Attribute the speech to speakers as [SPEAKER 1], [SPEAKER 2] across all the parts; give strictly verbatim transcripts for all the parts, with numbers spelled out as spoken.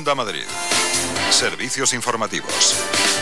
[SPEAKER 1] Onda Madrid. Servicios informativos.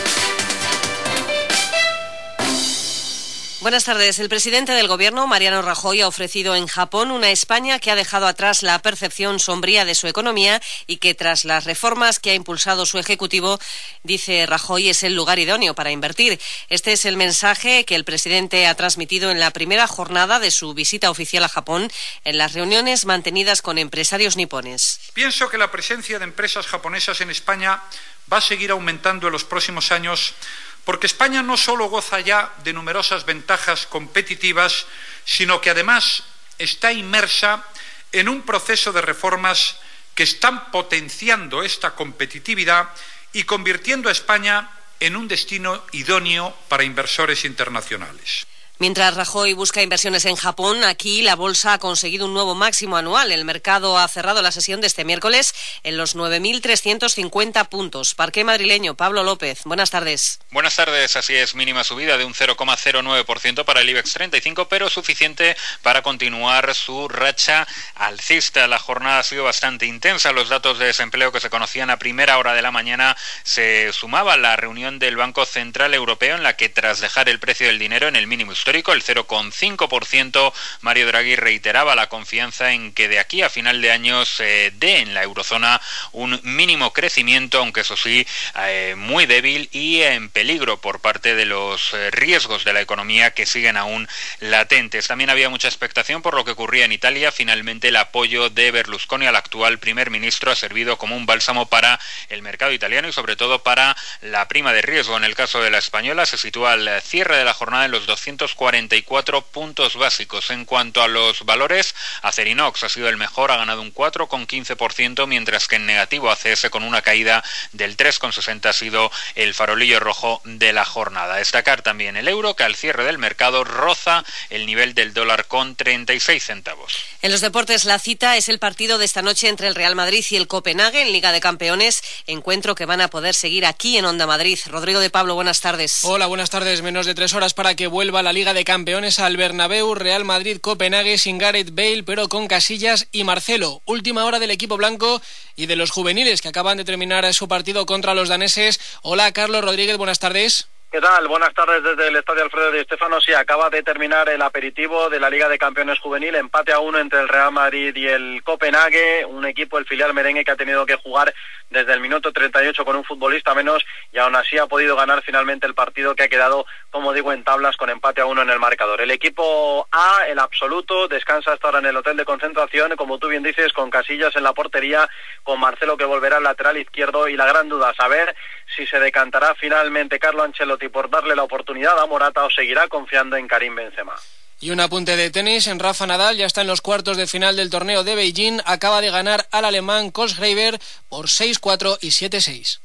[SPEAKER 2] Buenas tardes. El presidente del Gobierno, Mariano Rajoy, ha ofrecido en Japón una España que ha dejado atrás la percepción sombría de su economía y que, tras las reformas que ha impulsado su Ejecutivo, dice Rajoy, es el lugar idóneo para invertir. Este es el mensaje que el presidente ha transmitido en la primera jornada de su visita oficial a Japón, en las reuniones mantenidas con empresarios nipones.
[SPEAKER 3] Pienso que la presencia de empresas japonesas en España va a seguir aumentando en los próximos años, porque España no solo goza ya de numerosas ventajas competitivas, sino que además está inmersa en un proceso de reformas que están potenciando esta competitividad y convirtiendo a España en un destino idóneo para inversores internacionales.
[SPEAKER 2] Mientras Rajoy busca inversiones en Japón, aquí la bolsa ha conseguido un nuevo máximo anual. El mercado ha cerrado la sesión de este miércoles en los nueve mil trescientos cincuenta puntos. Parqué madrileño, Pablo López. Buenas tardes.
[SPEAKER 4] Buenas tardes. Así es, mínima subida de un cero coma cero nueve por ciento para el IBEX treinta y cinco, pero suficiente para continuar su racha alcista. La jornada ha sido bastante intensa. Los datos de desempleo que se conocían a primera hora de la mañana se sumaba a la reunión del Banco Central Europeo, en la que, tras dejar el precio del dinero en el mínimo histórico, el cero coma cinco por ciento, Mario Draghi reiteraba la confianza en que de aquí a final de año se dé en la eurozona un mínimo crecimiento, aunque eso sí, eh, muy débil y en peligro por parte de los eh, riesgos de la economía que siguen aún latentes. También había mucha expectación por lo que ocurría en Italia. Finalmente, el apoyo de Berlusconi al actual primer ministro ha servido como un bálsamo para el mercado italiano y sobre todo para la prima de riesgo. En el caso de la española, se sitúa al cierre de la jornada en los doscientos cuarenta y cuatro puntos básicos. En cuanto a los valores, Acerinox ha sido el mejor, ha ganado un cuatro coma quince por ciento, mientras que en negativo A C S, con una caída del tres coma sesenta, ha sido el farolillo rojo de la jornada. Destacar también el euro, que al cierre del mercado roza el nivel del dólar con treinta y seis centavos.
[SPEAKER 2] En los deportes, la cita es el partido de esta noche entre el Real Madrid y el Copenhague en Liga de Campeones, encuentro que van a poder seguir aquí en Onda Madrid. Rodrigo de Pablo, buenas tardes.
[SPEAKER 5] Hola, buenas tardes. Menos de tres horas para que vuelva la Liga de Campeones al Bernabéu. Real Madrid-Copenhague sin Gareth Bale, pero con Casillas y Marcelo. Última hora del equipo blanco y de los juveniles que acaban de terminar su partido contra los daneses. Hola, Carlos Rodríguez, buenas tardes.
[SPEAKER 6] ¿Qué tal? Buenas tardes desde el Estadio Alfredo Di Stéfano. Sí, acaba de terminar el aperitivo de la Liga de Campeones Juvenil, empate a uno entre el Real Madrid y el Copenhague, un equipo, el filial merengue, que ha tenido que jugar desde el minuto treinta y ocho con un futbolista menos y aún así ha podido ganar finalmente el partido, que ha quedado, como digo, en tablas con empate a uno en el marcador. El equipo A, el absoluto, descansa hasta ahora en el hotel de concentración, como tú bien dices, con Casillas en la portería, con Marcelo que volverá al lateral izquierdo, y la gran duda, saber si se decantará finalmente Carlo Ancelotti por darle la oportunidad a Morata o seguirá confiando en Karim Benzema.
[SPEAKER 5] Y un apunte de tenis, en Rafa Nadal ya está en los cuartos de final del torneo de Beijing, acaba de ganar al alemán Kohlschreiber por seis cuatro y siete seis.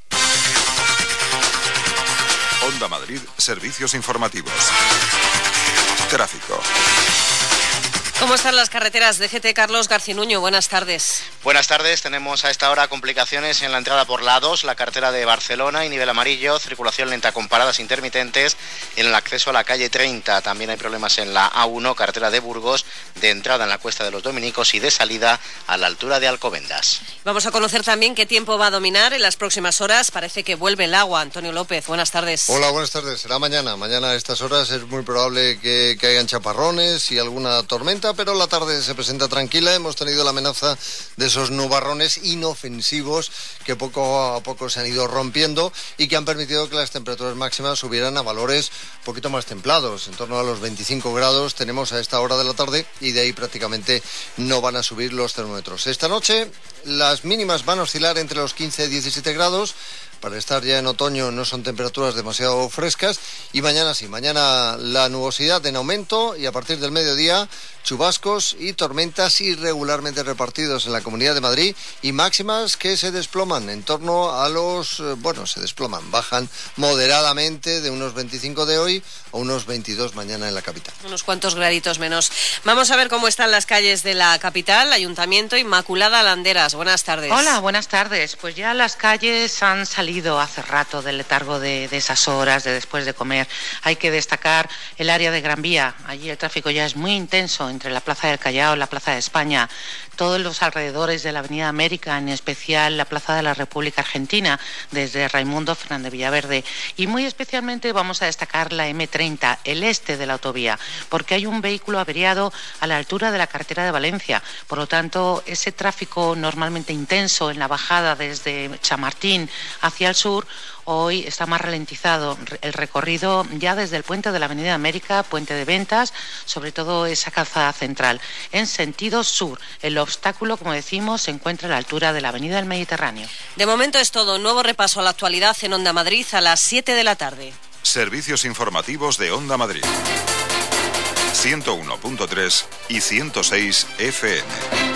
[SPEAKER 1] Onda Madrid, servicios informativos. Tráfico.
[SPEAKER 2] ¿Cómo están las carreteras de G T? Carlos Garcinuño, buenas tardes.
[SPEAKER 7] Buenas tardes, tenemos a esta hora complicaciones en la entrada por la A dos, la carretera de Barcelona y nivel amarillo, circulación lenta con paradas intermitentes en el acceso a la calle treinta. También hay problemas en la A uno, carretera de Burgos, de entrada en la Cuesta de los Dominicos y de salida a la altura de Alcobendas.
[SPEAKER 2] Vamos a conocer también qué tiempo va a dominar en las próximas horas. Parece que vuelve el agua. Antonio López, buenas tardes.
[SPEAKER 8] Hola, buenas tardes. Será mañana. Mañana a estas horas es muy probable que, que hayan chaparrones y alguna tormenta, pero la tarde se presenta tranquila. Hemos tenido la amenaza de esos nubarrones inofensivos que poco a poco se han ido rompiendo y que han permitido que las temperaturas máximas subieran a valores un poquito más templados, en torno a los veinticinco grados tenemos a esta hora de la tarde, y de ahí prácticamente no van a subir los termómetros. Esta noche las mínimas van a oscilar entre los quince y diecisiete grados. Para estar ya en otoño no son temperaturas demasiado frescas, y mañana sí, mañana la nubosidad en aumento y a partir del mediodía chubascos y tormentas irregularmente repartidos en la Comunidad de Madrid, y máximas que se desploman en torno a los, bueno, se desploman, bajan moderadamente de unos veinticinco de hoy a unos veintidós mañana en la capital.
[SPEAKER 2] Unos cuantos graditos menos. Vamos a ver cómo están las calles de la capital. Ayuntamiento, Inmaculada Landeras, buenas tardes.
[SPEAKER 9] Hola, buenas tardes. Pues ya las calles han salido hace rato del letargo de, de esas horas de después de comer. Hay que destacar el área de Gran Vía. Allí el tráfico ya es muy intenso entre la Plaza del Callao y la Plaza de España. todos los alrededores de la Avenida América, en especial la Plaza de la República Argentina, desde Raimundo Fernández Villaverde. Y muy especialmente vamos a destacar la eme treinta, el este de la autovía, porque hay un vehículo averiado a la altura de la carretera de Valencia. Por lo tanto, ese tráfico normalmente intenso en la bajada desde Chamartín hacia el sur, hoy está más ralentizado el recorrido ya desde el puente de la Avenida América, puente de Ventas, sobre todo esa calzada central. En sentido sur, el obstáculo, como decimos, se encuentra a la altura de la Avenida del Mediterráneo.
[SPEAKER 2] De momento es todo. Nuevo repaso a la actualidad en Onda Madrid a las siete de la tarde.
[SPEAKER 1] Servicios informativos de Onda Madrid. ciento uno punto tres y ciento seis F M.